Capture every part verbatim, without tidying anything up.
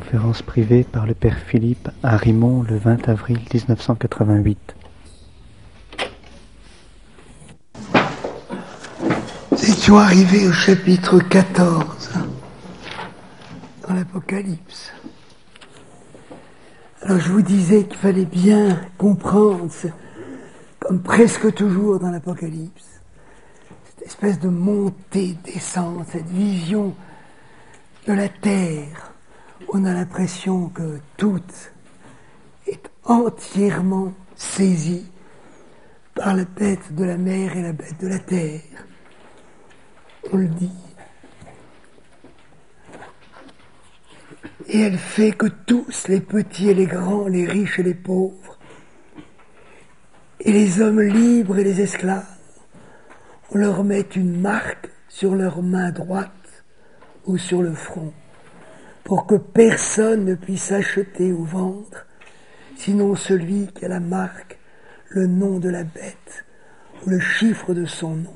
conférence privée par le père Philippe à Rimont le vingt avril mille neuf cent quatre-vingt-huit. Nous étions arrivés au chapitre quatorze dans l'Apocalypse. Alors je vous disais qu'il fallait bien comprendre, comme presque toujours dans l'Apocalypse, cette espèce de montée, descente, cette vision de la terre. On a l'impression que tout est entièrement saisi par la bête de la mer et la bête de la terre. On le dit. Et elle fait que tous, les petits et les grands, les riches et les pauvres, et les hommes libres et les esclaves, on leur met une marque sur leur main droite ou sur le front, pour que personne ne puisse acheter ou vendre, sinon celui qui a la marque, le nom de la bête, ou le chiffre de son nom.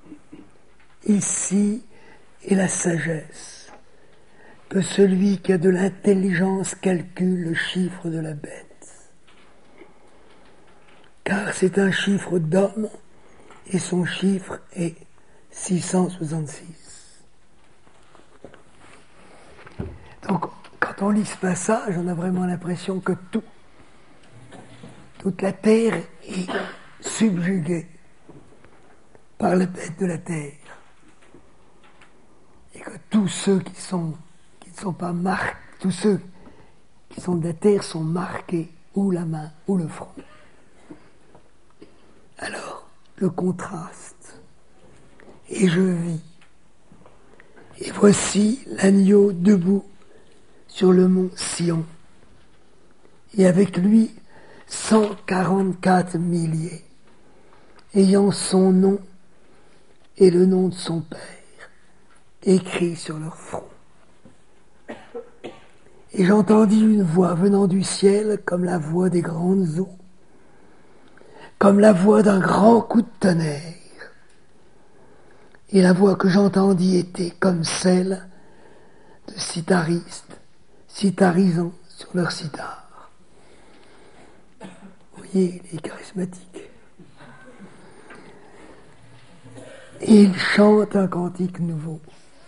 Ici est la sagesse, que celui qui a de l'intelligence calcule le chiffre de la bête. Car c'est un chiffre d'homme, et son chiffre est six cent soixante-six. Donc, quand on lit ce passage, on a vraiment l'impression que tout, toute la terre est subjuguée par la bête de la terre. Et que tous ceux qui sont, qui ne sont pas marqués, tous ceux qui sont de la terre sont marqués ou la main ou le front. Alors, le contraste. Et je vis. Et voici l'agneau debout sur le mont Sion. Et avec lui, cent quarante-quatre milliers, ayant son nom et le nom de son Père écrit sur leur front. Et j'entendis une voix venant du ciel comme la voix des grandes eaux, comme la voix d'un grand coup de tonnerre. Et la voix que j'entendis était comme celle de citharistes, citharisant sur leur cithare. Vous voyez, les charismatiques. Et ils chantent un cantique nouveau.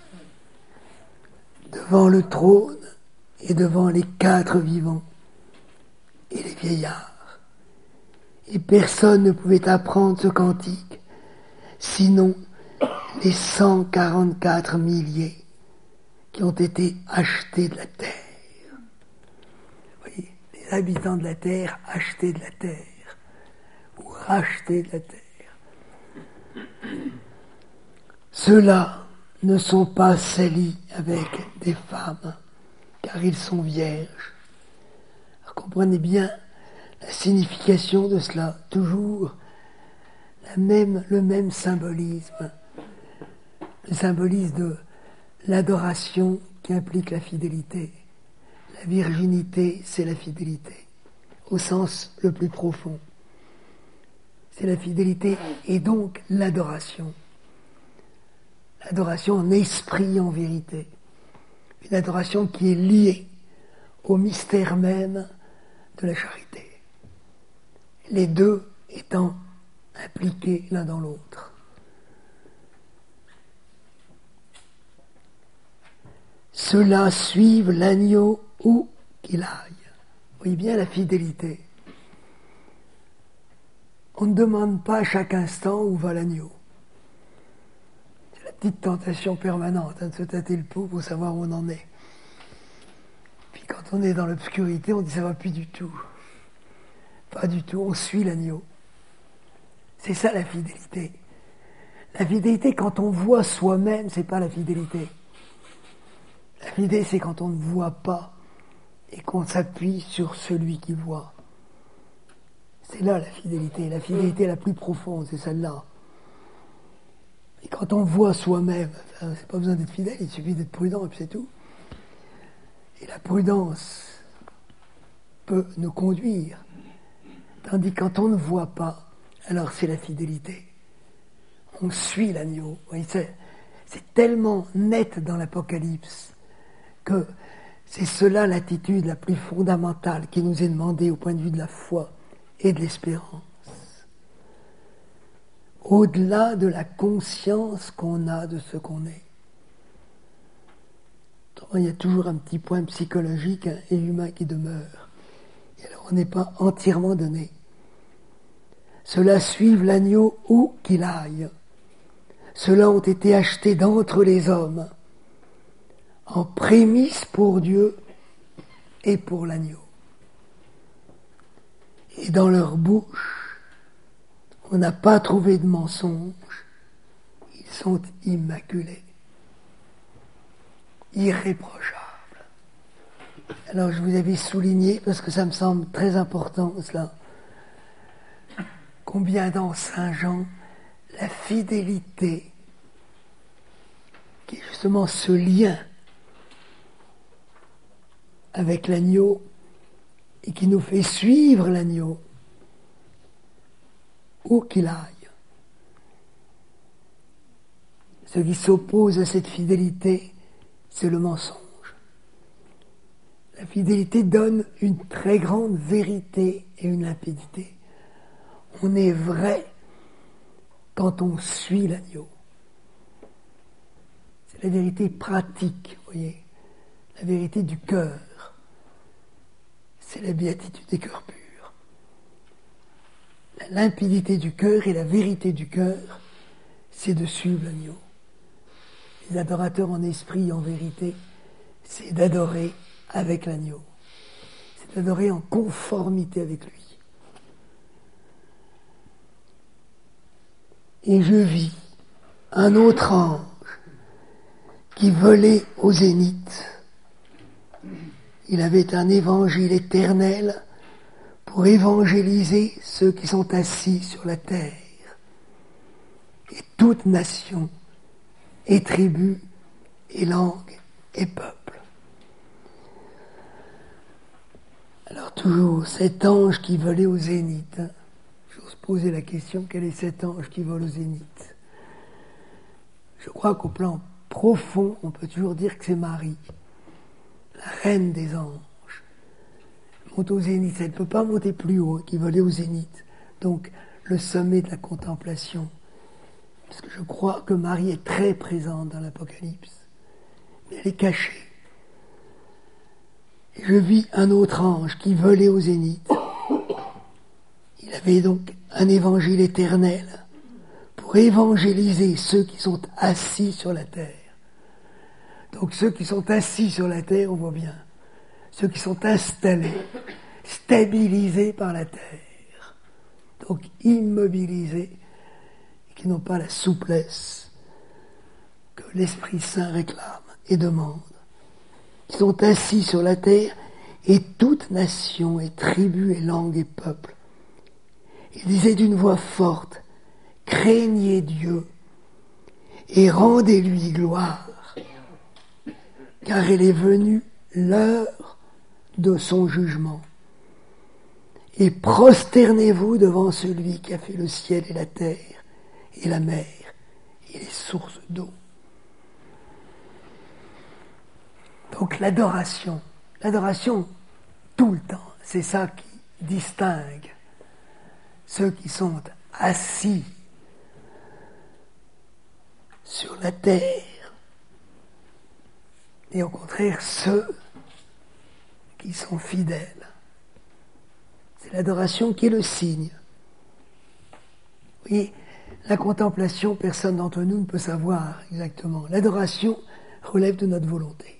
Devant le trône et devant les quatre vivants et les vieillards. Et personne ne pouvait apprendre ce cantique, sinon les cent quarante-quatre milliers qui ont été achetés de la terre. Vous voyez, les habitants de la terre achetés de la terre, ou rachetés de la terre. Ceux-là ne sont pas salis avec des femmes, car ils sont vierges. Alors comprenez bien la signification de cela, toujours la même, le même symbolisme, le symbolisme de l'adoration qui implique la fidélité. La virginité, c'est la fidélité, au sens le plus profond. C'est la fidélité et donc l'adoration. L'adoration en esprit, en vérité. Une adoration qui est liée au mystère même de la charité. Les deux étant impliqués l'un dans l'autre. Ceux-là suivent l'agneau où qu'il aille. Vous voyez bien la fidélité. On ne demande pas à chaque instant où va l'agneau. Petite tentation permanente, hein, de se tâter le pouls pour savoir où on en est. Puis quand on est dans l'obscurité, on dit ça va plus du tout. Pas du tout, on suit l'agneau. C'est ça la fidélité. La fidélité, quand on voit soi-même, c'est pas la fidélité. La fidélité, c'est quand on ne voit pas et qu'on s'appuie sur celui qui voit. C'est là la fidélité. La fidélité la plus profonde, c'est celle-là. Et quand on voit soi-même, c'est pas besoin d'être fidèle, il suffit d'être prudent et puis c'est tout. Et la prudence peut nous conduire. Tandis que quand on ne voit pas, alors c'est la fidélité. On suit l'agneau. Vous voyez, c'est, c'est tellement net dans l'Apocalypse que C'est cela l'attitude la plus fondamentale qui nous est demandée au point de vue de la foi et de l'espérance. Au-delà de la conscience qu'on a de ce qu'on est. Il y a toujours un petit point psychologique et humain qui demeure. Et alors on n'est pas entièrement donné. Ceux-là suivent l'agneau où qu'il aille. Ceux-là ont été achetés d'entre les hommes, en prémisse pour Dieu et pour l'agneau. Et dans leur bouche, on n'a pas trouvé de mensonge. Ils sont immaculés, irréprochables. Alors je vous avais souligné, parce que ça me semble très important cela, combien dans Saint Jean, la fidélité, qui est justement ce lien avec l'agneau et qui nous fait suivre l'agneau où qu'il aille. Ce qui s'oppose à cette fidélité, c'est le mensonge. La fidélité donne une très grande vérité et une limpidité. On est vrai quand on suit l'agneau. C'est la vérité pratique, vous voyez, la vérité du cœur. C'est la béatitude des cœurs purs. La limpidité du cœur et la vérité du cœur, c'est de suivre l'agneau. Les adorateurs en esprit et en vérité, c'est d'adorer avec l'agneau. C'est d'adorer en conformité avec lui. Et je vis un autre ange qui volait au zénith. Il avait un évangile éternel pour évangéliser ceux qui sont assis sur la terre. Et toute nation, et tribu, et langue, et peuple. Alors toujours, cet ange qui volait au zénith. Hein. J'ose poser la question, quel est cet ange qui vole au zénith? Je crois qu'au plan profond, on peut toujours dire que c'est Marie, la reine des anges. Elle monte au zénith, elle ne peut pas monter plus haut, qui volait au zénith. Donc, le sommet de la contemplation. Parce que je crois que Marie est très présente dans l'Apocalypse. Mais elle est cachée. Et je vis un autre ange qui volait au zénith. Il avait donc un évangile éternel pour évangéliser ceux qui sont assis sur la terre. Donc ceux qui sont assis sur la terre, on voit bien, ceux qui sont installés, stabilisés par la terre, donc immobilisés, et qui n'ont pas la souplesse que l'Esprit Saint réclame et demande. Ils sont assis sur la terre, et toute nation, et tribu, et langue, et peuple. Il disait d'une voix forte, « Craignez Dieu, et rendez-lui gloire. » Car elle est venue l'heure de son jugement. Et prosternez-vous devant celui qui a fait le ciel et la terre, et la mer, et les sources d'eau. Donc l'adoration, l'adoration tout le temps, c'est ça qui distingue ceux qui sont assis sur la terre, et au contraire ceux qui sont fidèles. C'est l'adoration qui est le signe. Vous voyez, la contemplation, personne d'entre nous ne peut savoir exactement. L'adoration relève de notre volonté.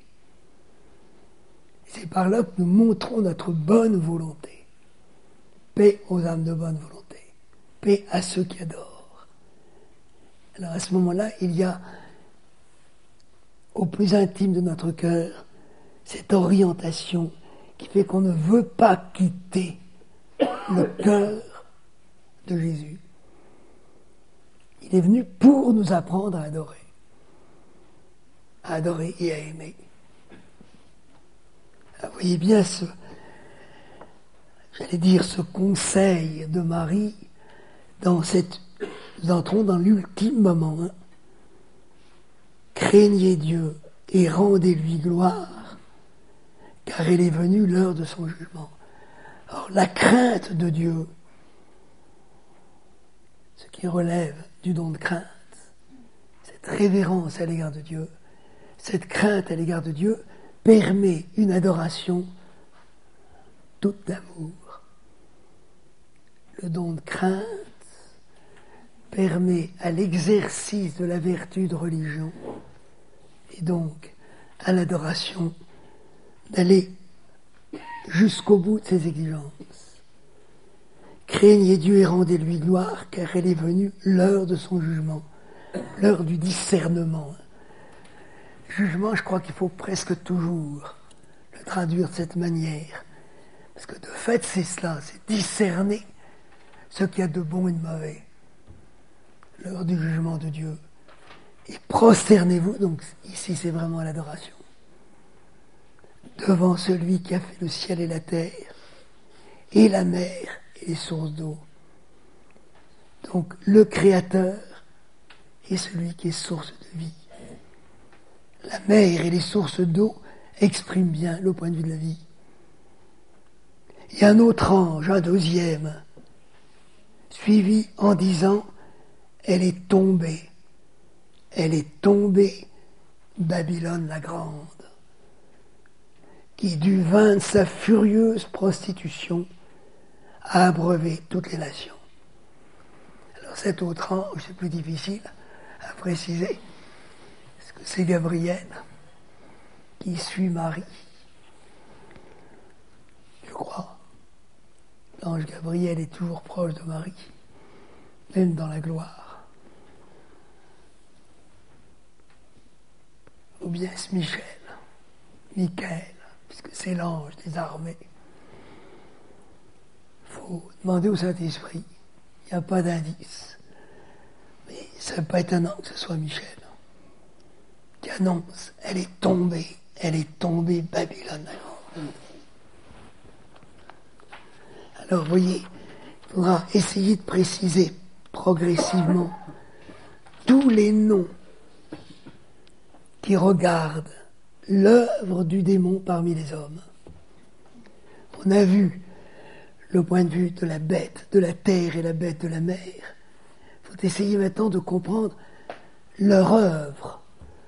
C'est par là que nous montrons notre bonne volonté. Paix aux âmes de bonne volonté. Paix à ceux qui adorent. Alors à ce moment-là, il y a au plus intime de notre cœur cette orientation qui fait qu'on ne veut pas quitter le cœur de Jésus. Il est venu pour nous apprendre à adorer. À adorer et à aimer. Alors, vous voyez bien ce, j'allais dire, ce conseil de Marie dans cette, nous entrons dans l'ultime moment. Hein. Craignez Dieu et rendez-lui gloire, car elle est venue l'heure de son jugement. Alors la crainte de Dieu, ce qui relève du don de crainte, cette révérence à l'égard de Dieu, cette crainte à l'égard de Dieu permet une adoration toute d'amour. Le don de crainte permet à l'exercice de la vertu de religion et donc à l'adoration d'aller jusqu'au bout de ses exigences. Craignez Dieu et rendez-lui gloire, car elle est venue l'heure de son jugement, l'heure du discernement. Jugement, je crois qu'il faut presque toujours le traduire de cette manière, parce que de fait c'est cela, c'est discerner ce qu'il y a de bon et de mauvais. L'heure du jugement de Dieu. Et prosternez-vous, donc ici c'est vraiment l'adoration, devant celui qui a fait le ciel et la terre, et la mer et les sources d'eau. Donc le Créateur est celui qui est source de vie. La mer et les sources d'eau expriment bien le point de vue de la vie. Il y a un autre ange, un deuxième, suivi en disant « Elle est tombée, elle est tombée, Babylone la grande, qui du vin de sa furieuse prostitution a abreuvé toutes les nations. » Alors cet autre ange, c'est plus difficile à préciser, parce que c'est Gabriel qui suit Marie, je crois. L'ange Gabriel est toujours proche de Marie, même dans la gloire. Ou bien c'est Michel, Michael, puisque c'est l'ange des armées. Il faut demander au Saint-Esprit, il n'y a pas d'indice. Mais ça n'est pas étonnant que ce soit Michel qui annonce, elle est tombée, elle est tombée, Babylone la grande. Alors, vous voyez, il faudra essayer de préciser progressivement tous les noms qui regardent l'œuvre du démon parmi les hommes. On a vu le point de vue de la bête de la terre et la bête de la mer. Il faut essayer maintenant de comprendre leur œuvre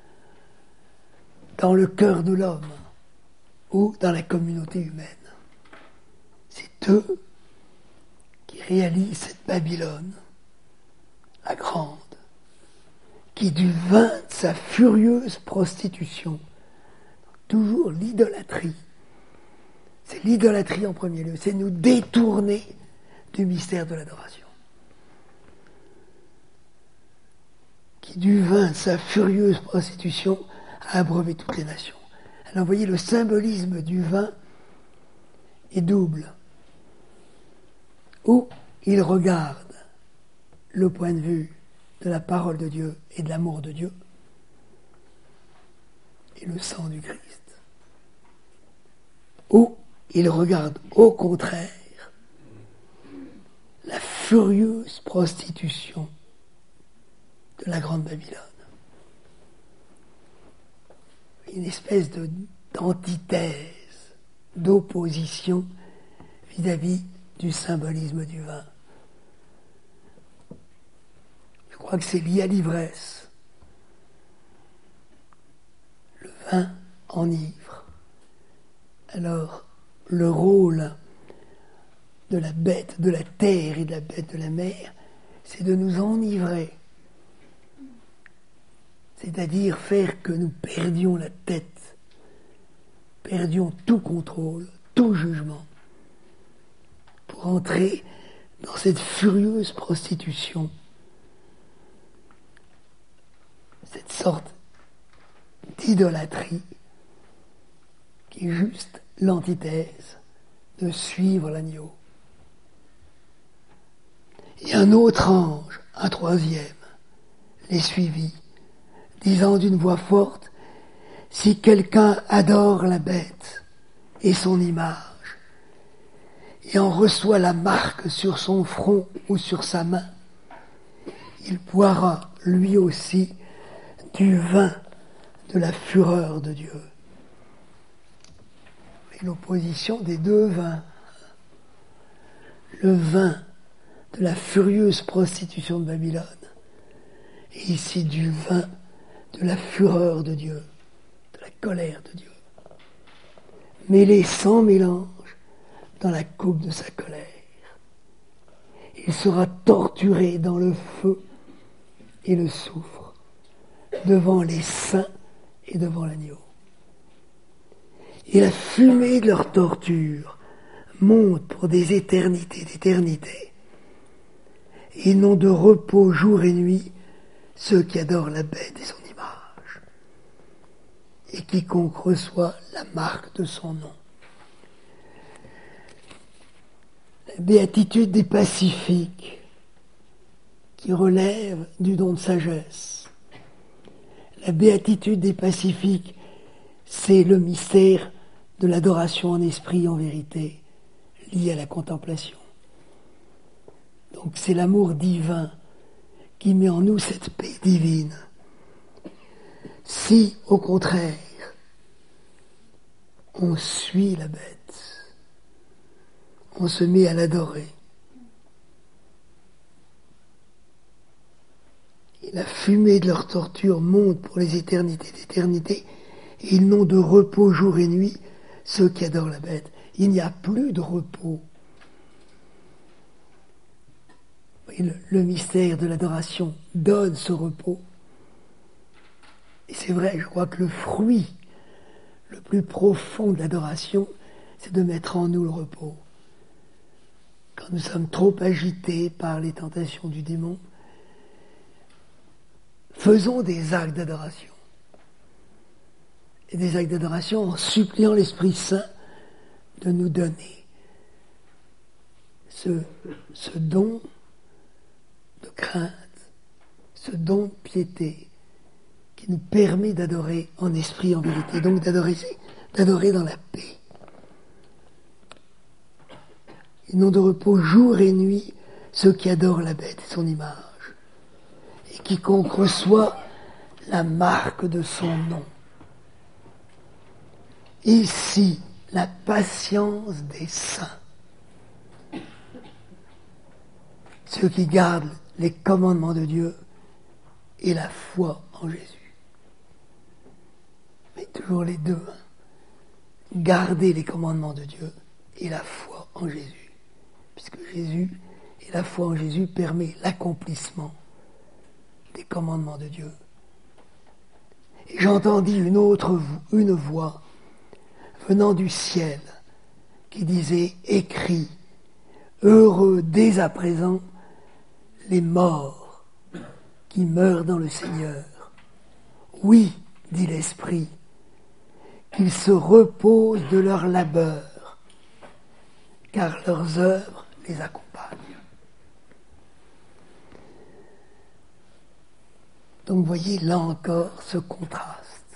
dans le cœur de l'homme ou dans la communauté humaine. C'est eux qui réalisent cette Babylone, la grande, qui du vin de sa furieuse prostitution, toujours l'idolâtrie, c'est l'idolâtrie en premier lieu, c'est nous détourner du mystère de l'adoration. Qui du vin de sa furieuse prostitution a abreuvé toutes les nations. Alors vous voyez, le symbolisme du vin est double. Où il regarde le point de vue de la parole de Dieu et de l'amour de Dieu et le sang du Christ. Où il regarde au contraire la furieuse prostitution de la grande Babylone. Une espèce de, d'antithèse, d'opposition vis-à-vis du symbolisme du vin. Je crois que c'est lié à l'ivresse. Le vin enivre. Alors, le rôle de la bête de la terre et de la bête de la mer, c'est de nous enivrer. C'est-à-dire faire que nous perdions la tête, perdions tout contrôle, tout jugement, pour entrer dans cette furieuse prostitution, cette sorte d'idolâtrie qui est juste l'antithèse de suivre l'agneau. Et un autre ange, un troisième, les suivit, disant d'une voix forte, si quelqu'un adore la bête et son image, et en reçoit la marque sur son front ou sur sa main, il boira lui aussi du vin de la fureur de Dieu. C'est l'opposition des deux vins. Le vin de la furieuse prostitution de Babylone, et ici du vin de la fureur de Dieu, de la colère de Dieu, mêlé sans mélange dans la coupe de sa colère. Il sera torturé dans le feu et le soufre, devant les saints et devant l'agneau. Et la fumée de leur torture monte pour des éternités d'éternité. Ils n'ont de repos jour et nuit ceux qui adorent la bête et son image, et quiconque reçoit la marque de son nom. La béatitude des pacifiques, qui relève du don de sagesse. La béatitude des pacifiques, c'est le mystère de l'adoration en esprit et en vérité, lié à la contemplation. Donc c'est l'amour divin qui met en nous cette paix divine. Si, au contraire, on suit la bête, on se met à l'adorer, et la fumée de leur torture monte pour les éternités d'éternité, et ils n'ont de repos jour et nuit, ceux qui adorent la bête. Il n'y a plus de repos. Le, le mystère de l'adoration donne ce repos. Et c'est vrai, je crois que le fruit le plus profond de l'adoration, c'est de mettre en nous le repos. Quand nous sommes trop agités par les tentations du démon, faisons des actes d'adoration. Et des actes d'adoration en suppliant l'Esprit Saint de nous donner ce, ce don de crainte, ce don de piété qui nous permet d'adorer en esprit, en vérité, donc d'adorer, d'adorer dans la paix. Ils n'ont de repos jour et nuit ceux qui adorent la bête et son image, et quiconque reçoit la marque de son nom. Ici, la patience des saints, ceux qui gardent les commandements de Dieu et la foi en Jésus. Mais toujours les deux, hein. Garder les commandements de Dieu et la foi en Jésus, puisque Jésus et la foi en Jésus permet l'accomplissement des commandements de Dieu. Et j'entendis une autre une voix venant du ciel qui disait « Écris, heureux dès à présent les morts qui meurent dans le Seigneur. Oui, dit l'Esprit, qu'ils se reposent de leur labeur, car leurs œuvres les accompagnent. » Donc voyez là encore ce contraste.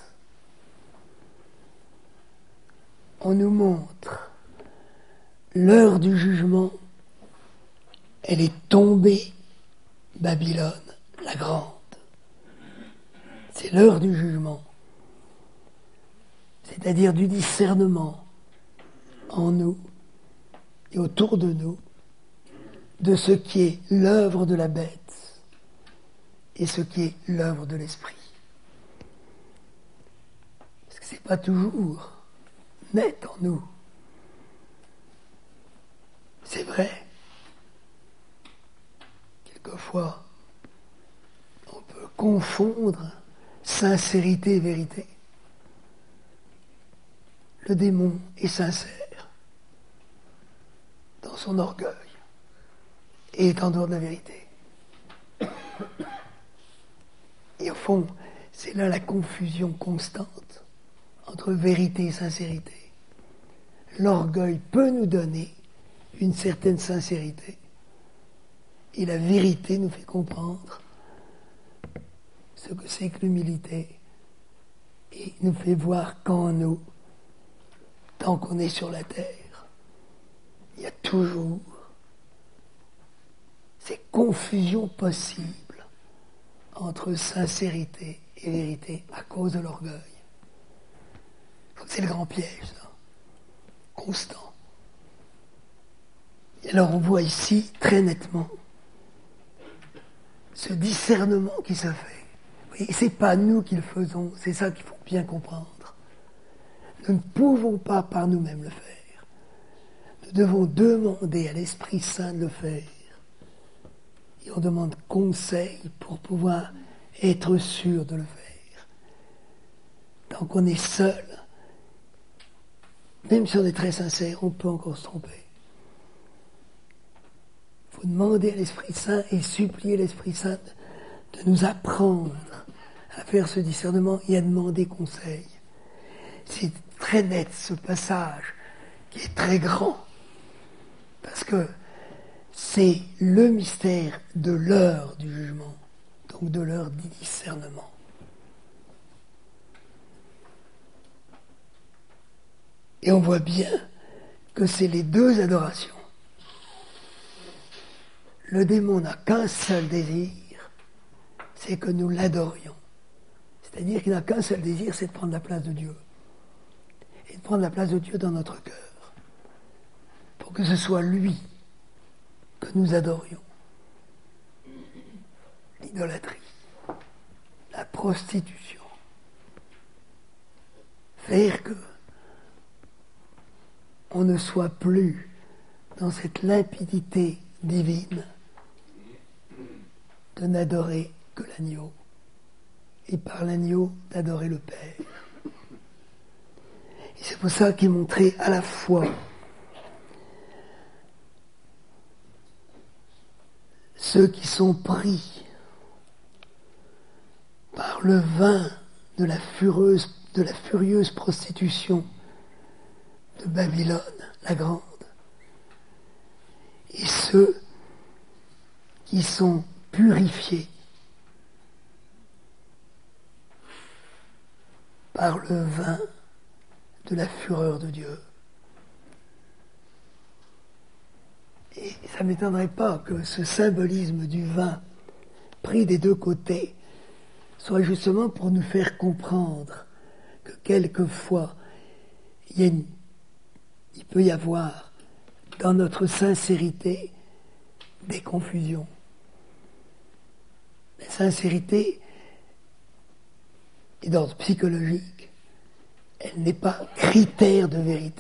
On nous montre l'heure du jugement, elle est tombée, Babylone, la grande. C'est l'heure du jugement, c'est-à-dire du discernement en nous et autour de nous de ce qui est l'œuvre de la bête et ce qui est l'œuvre de l'esprit. Parce que c'est pas toujours net en nous. C'est vrai. Quelquefois, on peut confondre sincérité et vérité. Le démon est sincère dans son orgueil et est en dehors de la vérité. Et au fond, c'est là la confusion constante entre vérité et sincérité. L'orgueil peut nous donner une certaine sincérité et la vérité nous fait comprendre ce que c'est que l'humilité et nous fait voir qu'en nous, tant qu'on est sur la terre, il y a toujours ces confusions possibles entre sincérité et vérité à cause de l'orgueil. C'est le grand piège, ça. constant. Et alors on voit ici très nettement ce discernement qui se fait. Et c'est pas nous qui le faisons, c'est ça qu'il faut bien comprendre. Nous ne pouvons pas par nous-mêmes le faire. Nous devons demander à l'Esprit Saint de le faire. Et on demande conseil pour pouvoir être sûr de le faire. Tant qu'on est seul, même si on est très sincère, on peut encore se tromper. Il faut demander à l'Esprit Saint et supplier l'Esprit Saint de nous apprendre à faire ce discernement et à demander conseil. C'est très net ce passage qui est très grand parce que c'est le mystère de l'heure du jugement, donc de l'heure du discernement. Et on voit bien que c'est les deux adorations. Le démon n'a qu'un seul désir, c'est que nous l'adorions. C'est-à-dire qu'il n'a qu'un seul désir, c'est de prendre la place de Dieu. Et de prendre la place de Dieu dans notre cœur. Pour que ce soit lui que nous adorions. L'idolâtrie, la prostitution. Faire que on ne soit plus dans cette limpidité divine de n'adorer que l'agneau et par l'agneau d'adorer le Père. Et c'est pour ça qu'il montrait à la fois ceux qui sont pris par le vin de la furieuse, de la furieuse prostitution de Babylone, la grande, et ceux qui sont purifiés par le vin de la fureur de Dieu. Et ça ne m'étonnerait pas que ce symbolisme du vin pris des deux côtés soit justement pour nous faire comprendre que quelquefois il, y a une, il peut y avoir dans notre sincérité des confusions. La sincérité est d'ordre psychologique, elle n'est pas critère de vérité.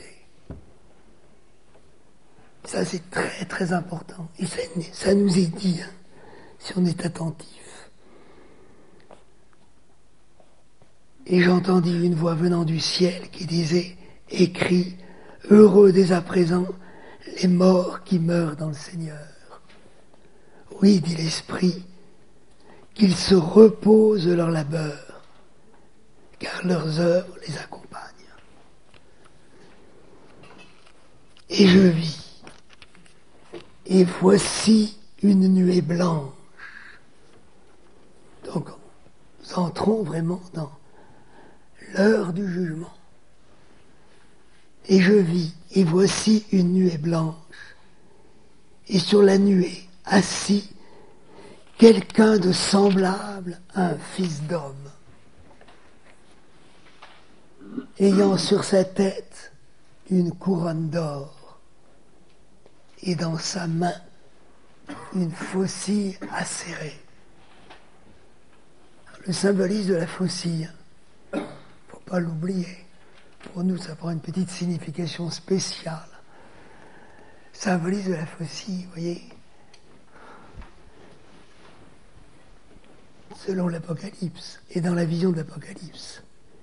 Ça, c'est très, très important. Et ça, ça nous est dit, hein, si on est attentif. Et j'entendis une voix venant du ciel qui disait, écrit, heureux dès à présent les morts qui meurent dans le Seigneur. Oui, dit l'Esprit, qu'ils se reposent de leur labeur, car leurs œuvres les accompagnent. Et je vis, et voici une nuée blanche. Donc, nous entrons vraiment dans l'heure du jugement. Et je vis, et voici une nuée blanche. Et sur la nuée, assis, quelqu'un de semblable à un fils d'homme, ayant sur sa tête une couronne d'or, et dans sa main une faucille acérée. Le symbolisme de la faucille, il ne faut pas l'oublier. Pour nous, ça prend une petite signification spéciale. Le symbolisme de la faucille, vous voyez, selon l'Apocalypse, et dans la vision de l'Apocalypse,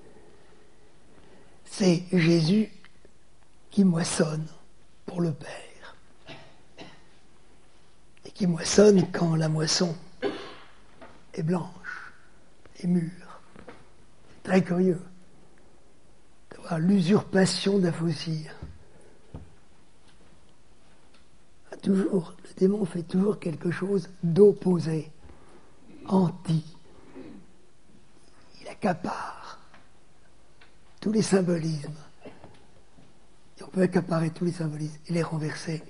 c'est Jésus qui moissonne pour le Père. Et qui moissonne quand la moisson est blanche, est mûre. C'est très curieux de voir l'usurpation de la faucille. Toujours, le démon fait toujours quelque chose d'opposé, anti. Il accapare tous les symbolismes. Et on peut accaparer tous les symbolismes et les renverser.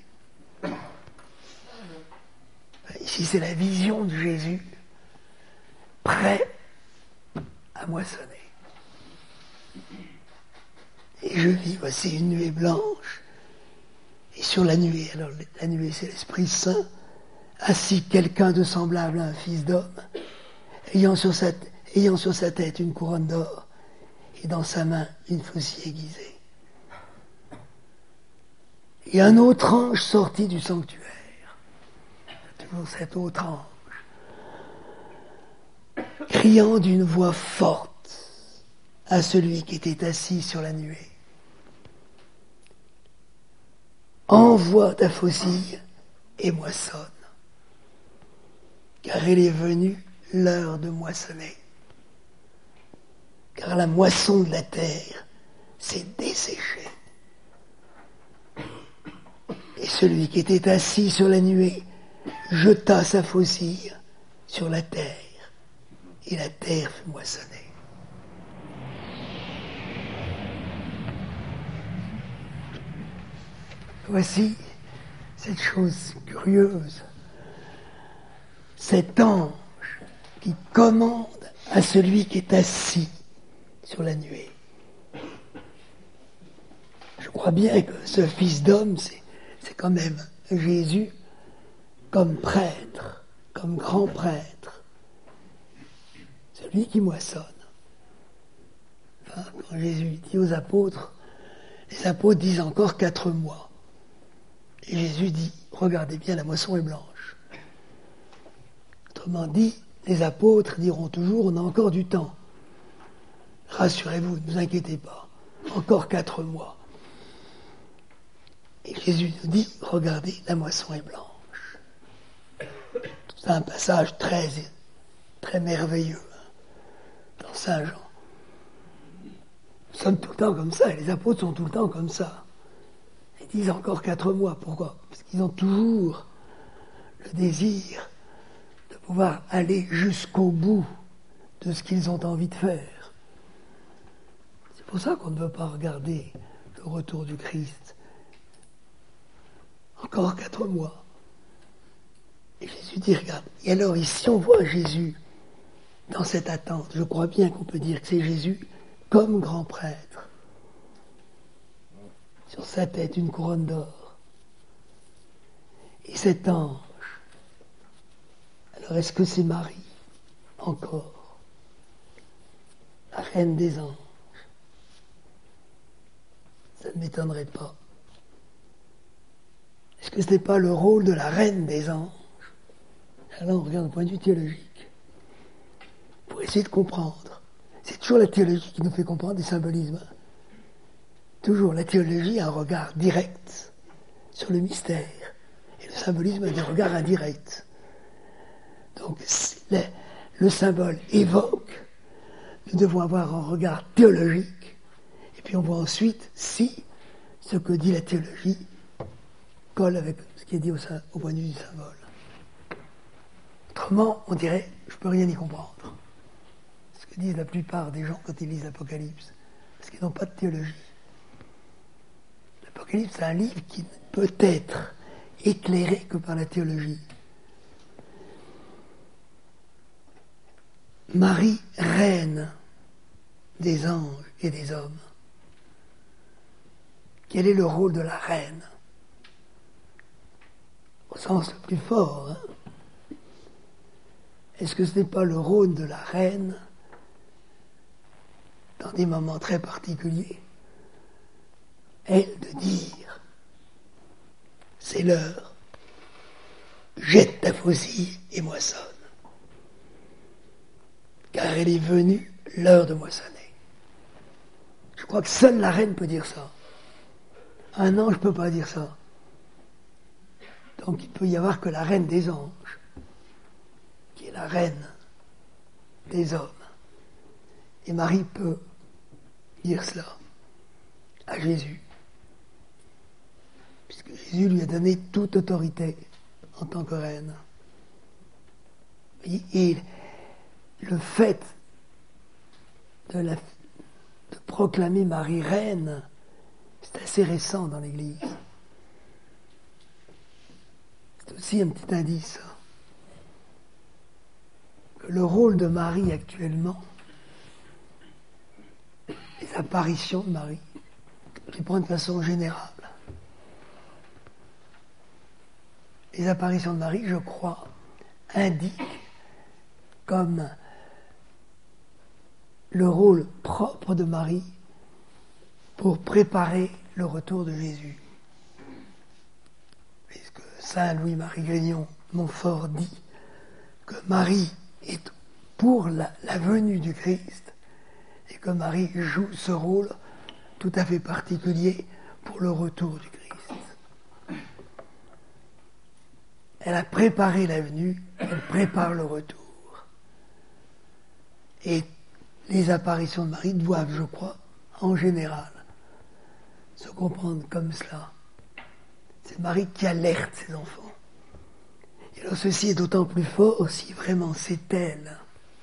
Ici, c'est la vision de Jésus, prêt à moissonner. Et je vis, voici une nuée blanche, et sur la nuée, alors la nuée c'est l'Esprit Saint, assis quelqu'un de semblable à un fils d'homme, ayant sur sa, ayant sur sa tête une couronne d'or, et dans sa main une faucille aiguisée. Et un autre ange sortit du sanctuaire, toujours cet autre ange, criant d'une voix forte à celui qui était assis sur la nuée. Envoie ta faucille et moissonne, car il est venu l'heure de moissonner. Car la moisson de la terre s'est desséchée. Et celui qui était assis sur la nuée jeta sa faucille sur la terre, et la terre fut moissonnée. Voici cette chose curieuse, cet ange qui commande à celui qui est assis sur la nuée. Je crois bien que ce fils d'homme, c'est, c'est quand même Jésus comme prêtre, comme grand prêtre, celui qui moissonne. Enfin, quand Jésus dit aux apôtres, les apôtres disent encore quatre mois. Et Jésus dit, regardez bien, la moisson est blanche. Autrement dit, les apôtres diront toujours, on a encore du temps. Rassurez-vous, ne vous inquiétez pas, encore quatre mois. Et Jésus nous dit, regardez, la moisson est blanche. C'est un passage très, très merveilleux hein, dans Saint Jean. Nous sommes tout le temps comme ça, et les apôtres sont tout le temps comme ça. Ils disent encore quatre mois. Pourquoi? Parce qu'ils ont toujours le désir de pouvoir aller jusqu'au bout de ce qu'ils ont envie de faire. C'est pour ça qu'on ne veut pas regarder le retour du Christ. Encore quatre mois. Et Jésus dit, regarde. Et alors ici, on voit Jésus dans cette attente. Je crois bien qu'on peut dire que c'est Jésus comme grand prêtre. Sur sa tête, une couronne d'or. Et cet ange, alors est-ce que c'est Marie? Encore. La reine des anges. Ça ne m'étonnerait pas. Est-ce que ce n'est pas le rôle de la reine des anges? Alors on regarde au point de vue théologique. Pour essayer de comprendre. C'est toujours la théologie qui nous fait comprendre des symbolismes. Toujours, la théologie a un regard direct sur le mystère. Et le symbolisme a des regards indirects. Donc, le, le symbole évoque, nous devons avoir un regard théologique, et puis on voit ensuite si ce que dit la théologie colle avec ce qui est dit au, au point de vue du symbole. Autrement, on dirait, je ne peux rien y comprendre. Ce que disent la plupart des gens quand ils lisent l'Apocalypse, parce qu'ils n'ont pas de théologie. L'Apocalypse, c'est un livre qui ne peut être éclairé que par la théologie. Marie, reine des anges et des hommes. Quel est le rôle de la reine? Au sens le plus fort. Hein? Est-ce que ce n'est pas le rôle de la reine dans des moments très particuliers? Elle de dire, c'est l'heure, jette ta faucille et moissonne. Car elle est venue l'heure de moissonner. Je crois que seule la reine peut dire ça. Un ange ne peut pas dire ça. Donc il ne peut y avoir que la reine des anges, qui est la reine des hommes. Et Marie peut dire cela à Jésus. Puisque Jésus lui a donné toute autorité en tant que reine. Et, et le fait de, la, de proclamer Marie reine, c'est assez récent dans l'Église. C'est aussi un petit indice. Que le rôle de Marie actuellement, les apparitions de Marie, je prends de façon générale. Les apparitions de Marie, je crois, indiquent comme le rôle propre de Marie pour préparer le retour de Jésus. Puisque saint Louis-Marie Grignon Montfort dit que Marie est pour la, la venue du Christ et que Marie joue ce rôle tout à fait particulier pour le retour du Christ. Elle a préparé la venue, elle prépare le retour. Et les apparitions de Marie doivent, je crois, en général, se comprendre comme cela. C'est Marie qui alerte ses enfants. Et alors ceci est d'autant plus fort si vraiment c'est elle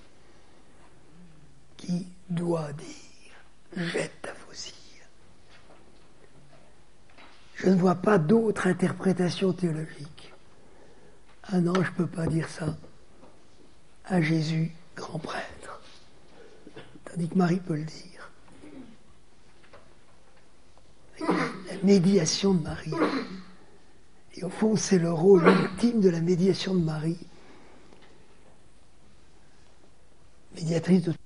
qui doit dire « jette ta faucille ». Je ne vois pas d'autre interprétation théologique. Ah non, je ne peux pas dire ça à Jésus, grand prêtre. Tandis que Marie peut le dire. La médiation de Marie. Et au fond, c'est le rôle ultime de la médiation de Marie. Médiatrice de...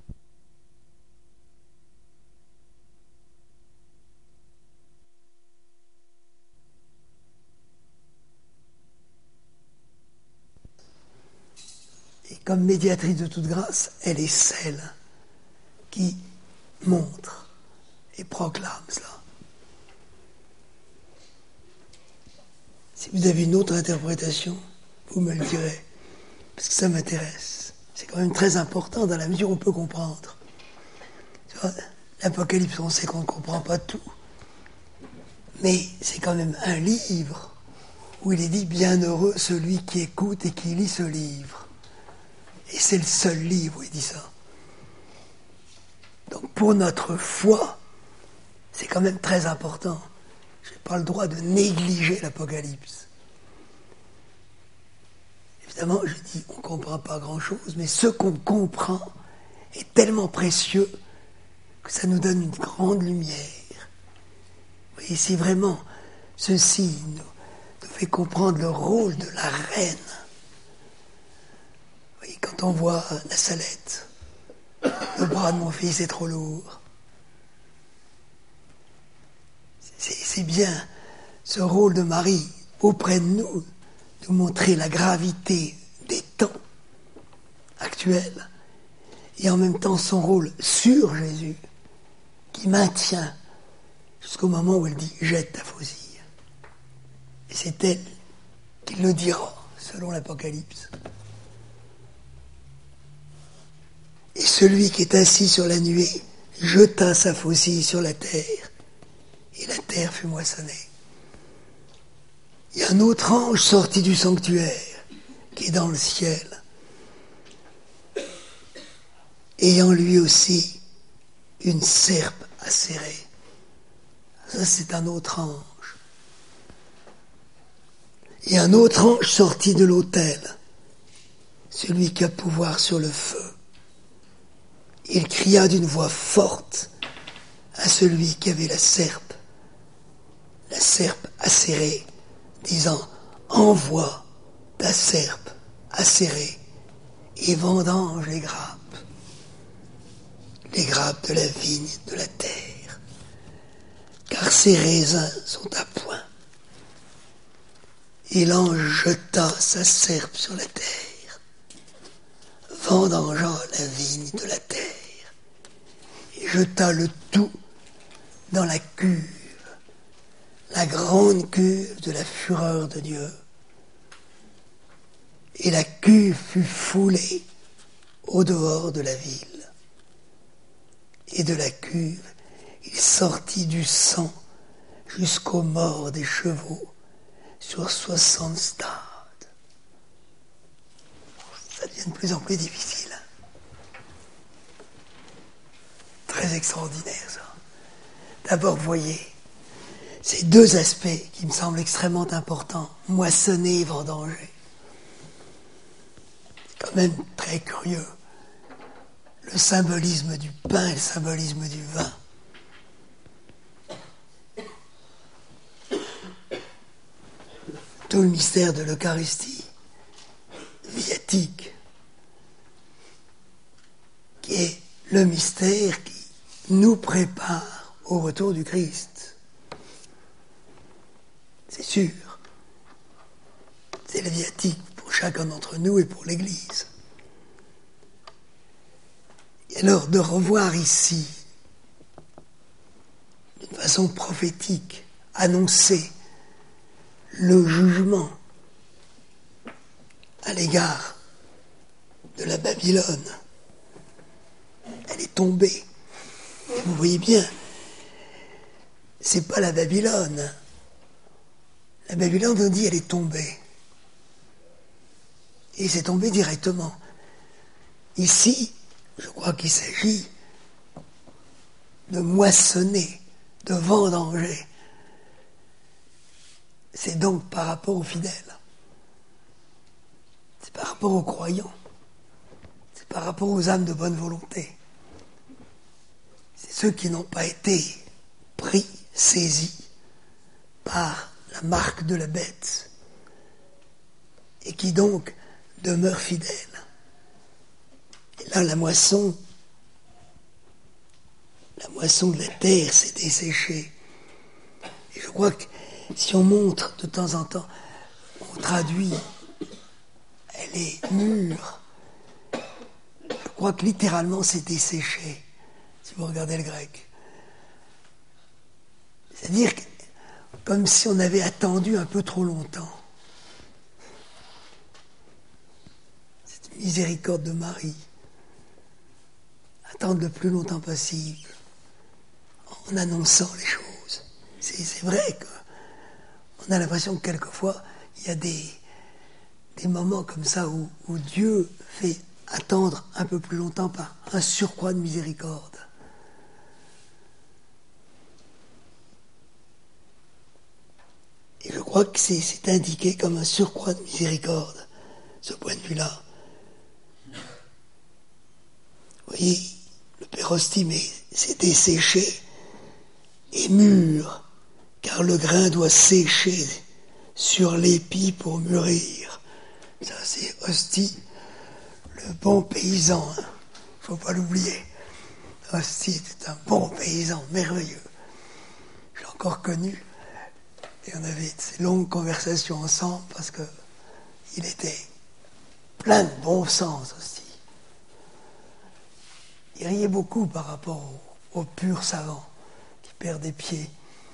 Et comme médiatrice de toute grâce, elle est celle qui montre et proclame cela. Si vous avez une autre interprétation, vous me le direz, parce que ça m'intéresse. C'est quand même très important dans la mesure où on peut comprendre. Tu vois, l'Apocalypse, on sait qu'on ne comprend pas tout, mais c'est quand même un livre où il est dit « Bienheureux celui qui écoute et qui lit ce livre ». Et c'est le seul livre où il dit ça. Donc pour notre foi, c'est quand même très important. Je n'ai pas le droit de négliger l'Apocalypse. Évidemment, je dis, on ne comprend pas grand-chose, mais ce qu'on comprend est tellement précieux que ça nous donne une grande lumière. Vous voyez, si vraiment ceci nous, nous fait comprendre le rôle de la reine. Vous voyez, quand on voit la Salette, le bras de mon fils est trop lourd. C'est, c'est bien ce rôle de Marie auprès de nous, de montrer la gravité des temps actuels, et en même temps son rôle sur Jésus, qui maintient jusqu'au moment où elle dit « jette ta faucille ». Et c'est elle qui le dira, selon l'Apocalypse. Et celui qui est assis sur la nuée jeta sa faucille sur la terre, et la terre fut moissonnée. Il y a un autre ange sorti du sanctuaire, qui est dans le ciel, ayant lui aussi une serpe acérée. Ça, c'est un autre ange. Et un autre ange sorti de l'autel, celui qui a pouvoir sur le feu. Il cria d'une voix forte à celui qui avait la serpe, la serpe acérée, disant « Envoie ta serpe acérée et vendange les grappes, les grappes de la vigne de la terre, car ses raisins sont à point. » Et l'ange jeta sa serpe sur la terre, vendangeant la vigne de la terre, et jeta le tout dans la cuve, la grande cuve de la fureur de Dieu. Et la cuve fut foulée au dehors de la ville. Et de la cuve, il sortit du sang jusqu'aux morts des chevaux sur soixante stades. Ça devient de plus en plus difficile. Très extraordinaire, ça. D'abord, voyez, ces deux aspects qui me semblent extrêmement importants, moissonner et vendanger. C'est quand même très curieux. Le symbolisme du pain et le symbolisme du vin. tout le mystère de l'Eucharistie, viatique, qui est le mystère qui nous prépare au retour du Christ. C'est sûr. C'est le viatique pour chacun d'entre nous et pour l'Église. Et alors de revoir ici, d'une façon prophétique, annoncer le jugement à l'égard de la Babylone. Elle est tombée. Vous voyez bien, c'est pas la Babylone. La Babylone, on dit, elle est tombée. Et c'est tombé directement. Ici, je crois qu'il s'agit de moissonner, de vendanger. C'est donc par rapport aux fidèles. C'est par rapport aux croyants. C'est par rapport aux âmes de bonne volonté. C'est ceux qui n'ont pas été pris, saisis par la marque de la bête et qui donc demeurent fidèles. Et là, la moisson, la moisson de la terre s'est desséchée. Et je crois que si on montre de temps en temps, on traduit, elle est mûre. Je crois que littéralement c'est desséché, si vous regardez le grec. C'est-à-dire que, comme si on avait attendu un peu trop longtemps. Cette miséricorde de Marie. Attendre le plus longtemps possible, en annonçant les choses. C'est, c'est vrai qu'on a l'impression que quelquefois, il y a des, des moments comme ça où, où Dieu fait attendre un peu plus longtemps par un surcroît de miséricorde. Et je crois que c'est, c'est indiqué comme un surcroît de miséricorde, ce point de vue-là. Vous voyez, le pérostie, mais c'est desséché et mûr, car le grain doit sécher sur l'épi pour mûrir. Ça, c'est Ostie, le bon paysan. Il hein. ne faut pas l'oublier. Ostie était un bon paysan, merveilleux. J'ai encore connu, et on avait ces longues conversations ensemble, parce que il était plein de bon sens, Ostie. Il riait beaucoup par rapport aux, aux purs savants qui perdent des pieds.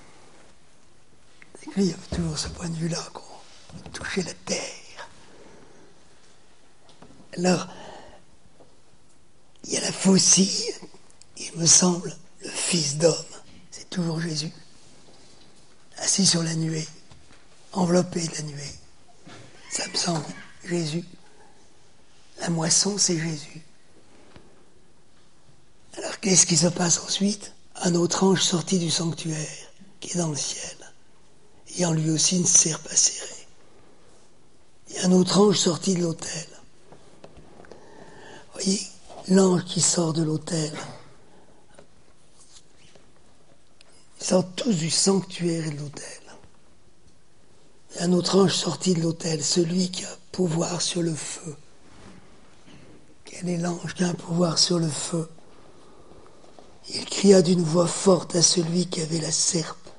Et lui, il y avait toujours ce point de vue-là, qu'on touchait la terre. Alors, il y a la faucille, il me semble, le Fils d'homme, c'est toujours Jésus, assis sur la nuée, enveloppé de la nuée. Ça me semble Jésus. La moisson, c'est Jésus. Alors, qu'est-ce qui se passe ensuite? Un autre ange sorti du sanctuaire, qui est dans le ciel, ayant lui aussi une serpe acérée. Et un autre ange sorti de l'autel. Vous voyez, l'ange qui sort de l'autel, ils sortent tous du sanctuaire et de l'autel. Et un autre ange sorti de l'autel, celui qui a pouvoir sur le feu. Quel est l'ange qui a un pouvoir sur le feu? Il cria d'une voix forte à celui qui avait la serpe,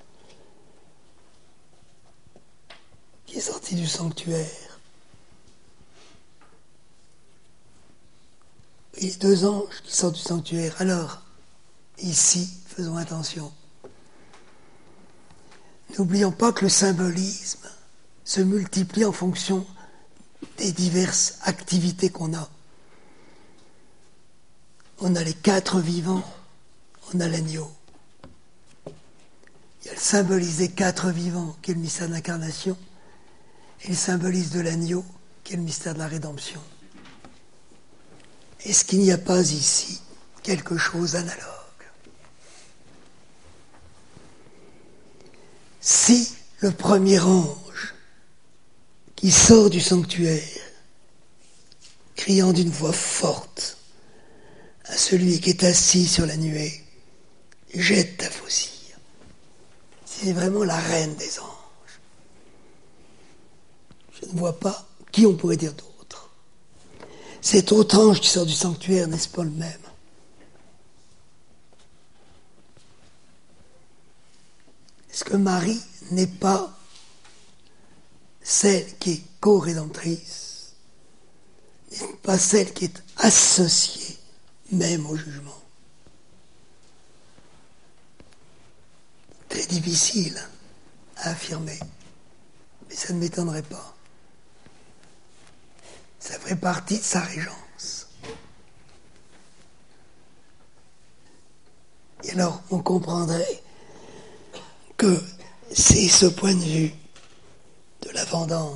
qui est sorti du sanctuaire. Et les deux anges qui sortent du sanctuaire. Alors, ici, faisons attention. N'oublions pas que le symbolisme se multiplie en fonction des diverses activités qu'on a. On a les quatre vivants. On a l'agneau. Il symbolise les quatre vivants, qui est le mystère de l'incarnation, et il symbolise de l'agneau, qui est le mystère de la rédemption. Est-ce qu'il n'y a pas ici quelque chose d'analogue? Si le premier ange qui sort du sanctuaire, criant d'une voix forte à celui qui est assis sur la nuée, jette ta faucille. C'est vraiment la reine des anges. Je ne vois pas qui on pourrait dire d'autre. Cet autre ange qui sort du sanctuaire, n'est-ce pas le même? Est-ce que Marie n'est pas celle qui est co-rédemptrice, n'est pas celle qui est associée même au jugement? Très difficile à affirmer, mais ça ne m'étonnerait pas. Ça ferait partie de sa régence. Et alors, on comprendrait que c'est ce point de vue de la vendange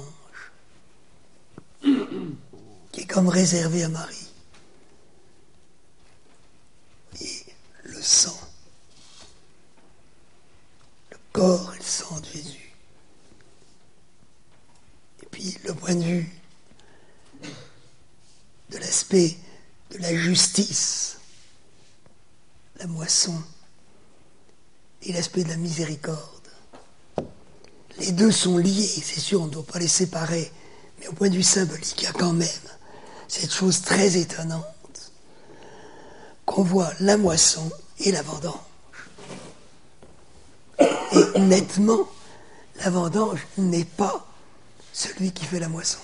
qui est comme réservé à Marie. Et le sang, le corps et le sang de Jésus. Et puis le point de vue de l'aspect de la justice, la moisson, et l'aspect de la miséricorde. Les deux sont liés, c'est sûr, on ne doit pas les séparer, mais au point de vue symbolique, il y a quand même cette chose très étonnante qu'on voit la moisson et la vendange. Et nettement, la vendange n'est pas celui qui fait la moisson.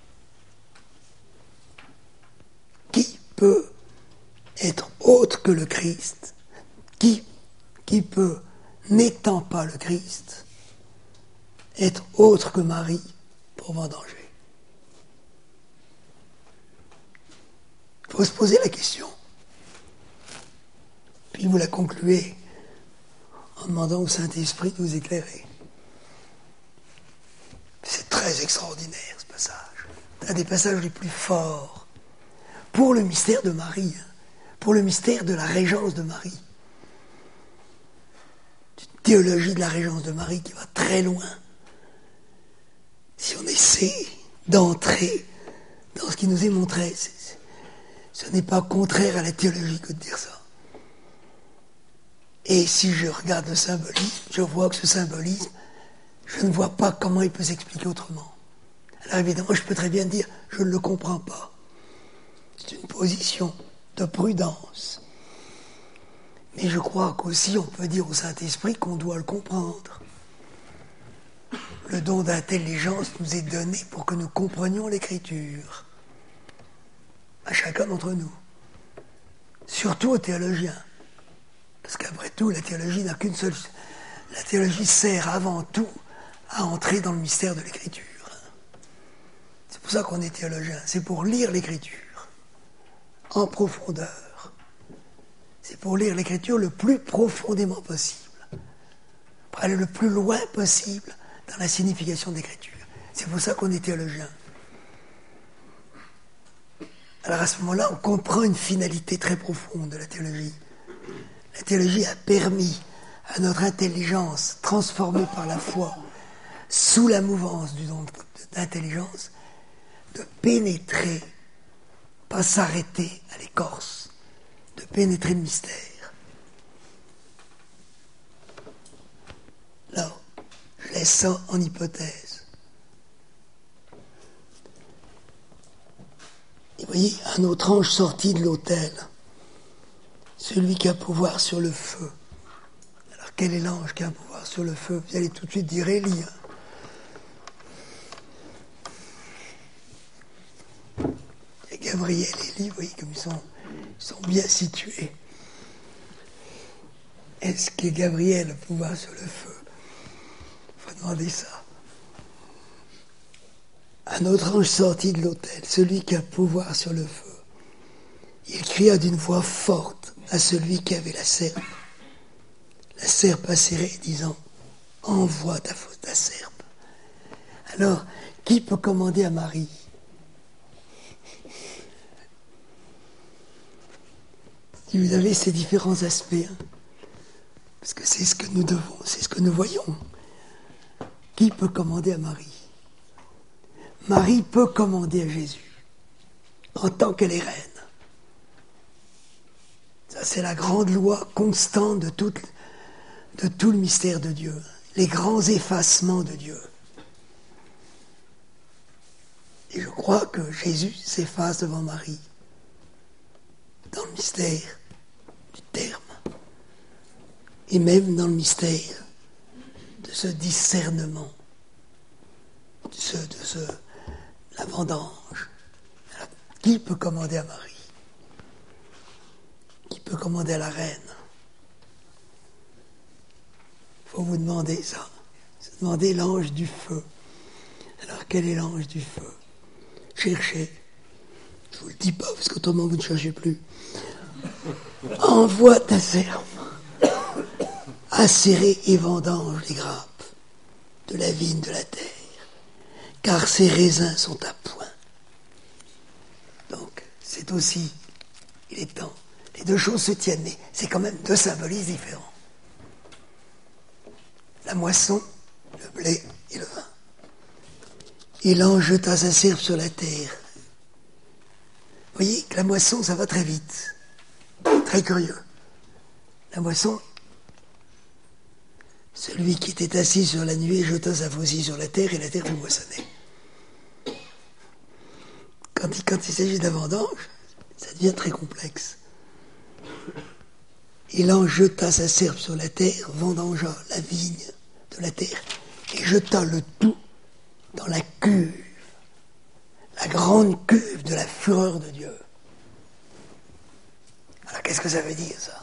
Qui peut être autre que le Christ? Qui, qui peut, n'étant pas le Christ, être autre que Marie pour vendanger? Il faut se poser la question. Puis vous la concluez en demandant au Saint-Esprit de vous éclairer. C'est très extraordinaire ce passage. Un des passages les plus forts pour le mystère de Marie, pour le mystère de la régence de Marie. Une théologie de la régence de Marie qui va très loin. Si on essaie d'entrer dans ce qui nous est montré, c'est, ce n'est pas contraire à la théologie que de dire ça. Et si je regarde le symbolisme, je vois que ce symbolisme, je ne vois pas comment il peut s'expliquer autrement. Alors évidemment, je peux très bien dire, je ne le comprends pas. C'est une position de prudence. Mais je crois qu'aussi on peut dire au Saint-Esprit qu'on doit le comprendre. Le don d'intelligence nous est donné pour que nous comprenions l'Écriture. À chacun d'entre nous. Surtout aux théologiens. Parce qu'après tout, la théologie n'a qu'une seule... La théologie sert avant tout à entrer dans le mystère de l'Écriture. C'est pour ça qu'on est théologien. C'est pour lire l'Écriture en profondeur. C'est pour lire l'Écriture le plus profondément possible. Pour aller le plus loin possible dans la signification de l'Écriture. C'est pour ça qu'on est théologien. Alors à ce moment-là, on comprend une finalité très profonde de la théologie. La théologie a permis à notre intelligence, transformée par la foi, sous la mouvance du don d'intelligence, de pénétrer, pas s'arrêter à l'écorce, de pénétrer le mystère. Alors, je laisse ça en hypothèse. Et vous voyez, un autre ange sorti de l'autel, celui qui a pouvoir sur le feu. Alors, quel est l'ange qui a pouvoir sur le feu? Vous allez tout de suite dire Élie. Et Gabriel et Élie, vous voyez comme ils sont, ils sont bien situés. Est-ce que Gabriel a pouvoir sur le feu? Il faut demander ça. Un autre ange sorti de l'autel, celui qui a pouvoir sur le feu. Il cria d'une voix forte à celui qui avait la serpe. La serpe acérée, disant, envoie ta, ta serpe. Alors, qui peut commander à Marie? Si vous avez ces différents aspects, hein, parce que c'est ce que nous devons, c'est ce que nous voyons. Qui peut commander à Marie? Marie peut commander à Jésus, en tant qu'elle est reine. Ça, c'est la grande loi constante de tout, de tout le mystère de Dieu, les grands effacements de Dieu. Et je crois que Jésus s'efface devant Marie, dans le mystère du terme, et même dans le mystère de ce discernement, de ce, de ce la vendange. Alors, qui peut commander à Marie? Qui peut commander à la reine? Il faut vous demander ça. Se demander l'ange du feu. Alors, quel est l'ange du feu? Cherchez. Je ne vous le dis pas, parce qu'autrement vous ne cherchez plus. Envoie ta serve. Acérer et vendange les grappes de la vigne de la terre, car ses raisins sont à point. Donc, c'est aussi, il est temps. Les deux choses se tiennent, mais c'est quand même deux symbolismes différents. La moisson, le blé et le vin. Il en jeta sa serve sur la terre. Vous voyez que la moisson, ça va très vite. Très curieux. La moisson, celui qui était assis sur la nuée jeta sa faucille sur la terre et la terre fut moissonnée. Quand il, quand il s'agit de la vendange, ça devient très complexe. Il en jeta sa serve sur la terre, vendangea la vigne de la terre et jeta le tout dans la cuve, la grande cuve de la fureur de Dieu. Alors qu'est-ce que ça veut dire, ça?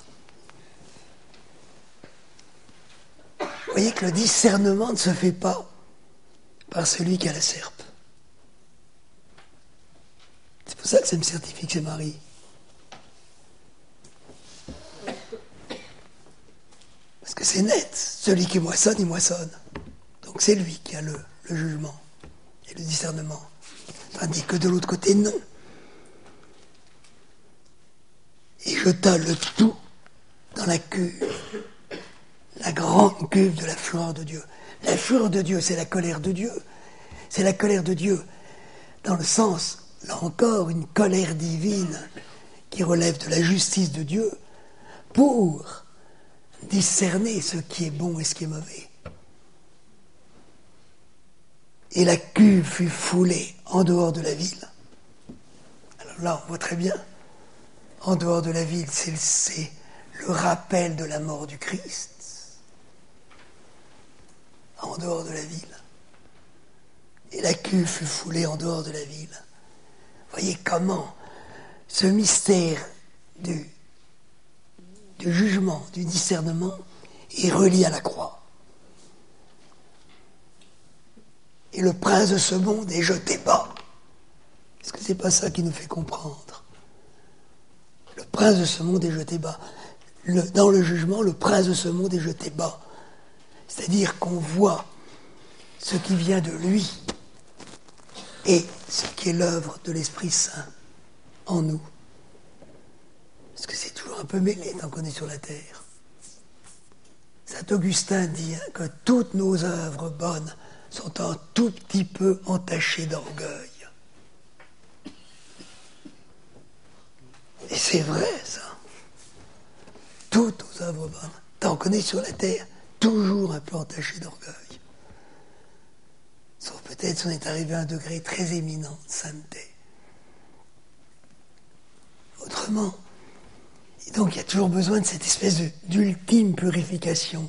Vous voyez que le discernement ne se fait pas par celui qui a la serpe. C'est pour ça que ça me certifie que c'est Marie. Parce que c'est net, celui qui moissonne, il moissonne. Donc c'est lui qui a le, le jugement et le discernement. Tandis que de l'autre côté, non. Il jeta le tout dans la cuve, la grande cuve de la fureur de Dieu. La fureur de Dieu, c'est la colère de Dieu. C'est la colère de Dieu dans le sens, là encore, une colère divine qui relève de la justice de Dieu pour discerner ce qui est bon et ce qui est mauvais. Et la cuve fut foulée en dehors de la ville. Alors là, on voit très bien, en dehors de la ville, c'est le, c'est le rappel de la mort du Christ. En dehors de la ville. Et la cuve fut foulée en dehors de la ville. Voyez comment ce mystère du, du jugement, du discernement, est relié à la croix. Et le prince de ce monde est jeté bas. Est-ce que c'est pas ça qui nous fait comprendre? Le prince de ce monde est jeté bas. Le, dans le jugement, le prince de ce monde est jeté bas. C'est-à-dire qu'on voit ce qui vient de lui et ce qui est l'œuvre de l'Esprit Saint en nous. Parce que c'est toujours un peu mêlé tant qu'on est sur la terre. Saint Augustin dit hein, que toutes nos œuvres bonnes sont un tout petit peu entachées d'orgueil. Et c'est vrai, ça. Toutes nos œuvres bonnes, tant qu'on est sur la terre, toujours un peu entaché d'orgueil. Sauf peut-être si on est arrivé à un degré très éminent de sainteté. Autrement, et donc il y a toujours besoin de cette espèce de, d'ultime purification.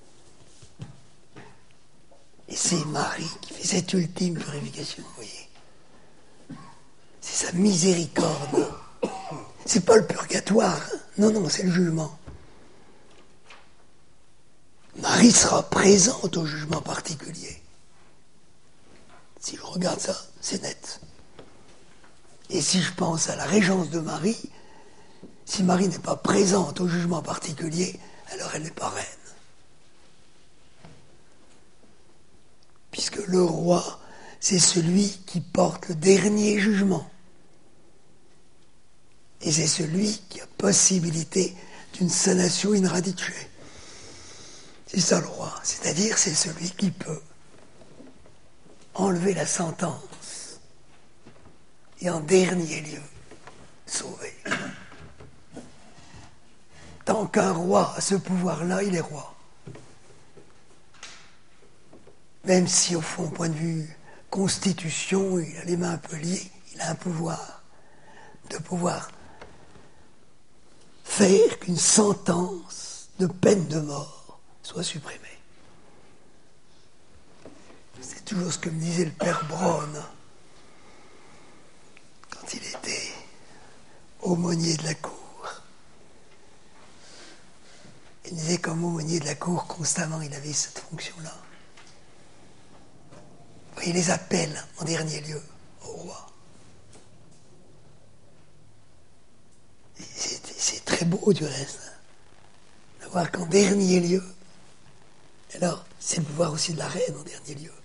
Et c'est Marie qui fait cette ultime purification, vous voyez. C'est sa miséricorde. C'est pas le purgatoire, hein. Non, non, c'est le jugement. Marie sera présente au jugement particulier. Si je regarde ça, c'est net. Et si je pense à la régence de Marie, si Marie n'est pas présente au jugement particulier, alors elle n'est pas reine. Puisque le roi, c'est celui qui porte le dernier jugement. Et c'est celui qui a possibilité d'une sanatio in radice. C'est ça le roi, c'est-à-dire c'est celui qui peut enlever la sentence et en dernier lieu sauver. Tant qu'un roi a ce pouvoir-là, il est roi. Même si au fond, au point de vue constitution, il a les mains un peu liées, il a un pouvoir de pouvoir faire qu'une sentence de peine de mort soit supprimée. C'est toujours ce que me disait le père Braun quand il était aumônier de la cour. Il disait comme aumônier de la cour, constamment, il avait cette fonction-là. Il les appelle en dernier lieu au roi. C'est, c'est très beau du reste, hein, de voir qu'en dernier lieu, alors c'est le pouvoir aussi de la reine en dernier lieu.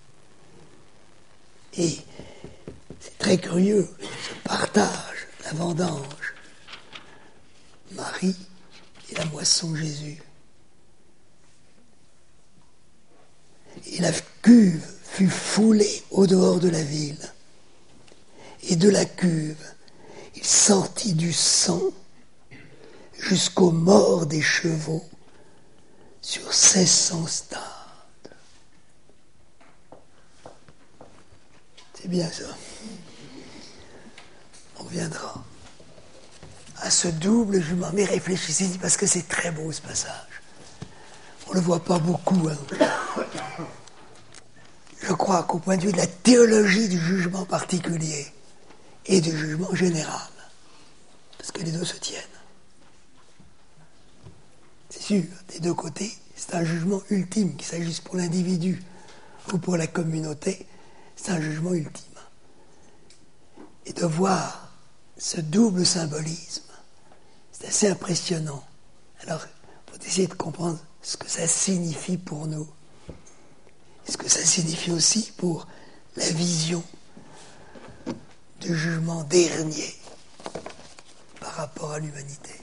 Et c'est très curieux, ce partage, la vendange, Marie et la moisson Jésus. Et la cuve fut foulée au dehors de la ville. Et de la cuve, il sortit du sang jusqu'aux morts des chevaux sur seize cents stades. C'est bien ça. On reviendra à ce double jugement. Mais réfléchissez, parce que c'est très beau ce passage. On ne le voit pas beaucoup. Hein. Je crois qu'au point de vue de la théologie du jugement particulier et du jugement général, parce que les deux se tiennent, c'est sûr, des deux côtés, c'est un jugement ultime, qu'il s'agisse pour l'individu ou pour la communauté, c'est un jugement ultime. Et de voir ce double symbolisme, c'est assez impressionnant. Alors, il faut essayer de comprendre ce que ça signifie pour nous. Ce que ça signifie aussi pour la vision du jugement dernier par rapport à l'humanité.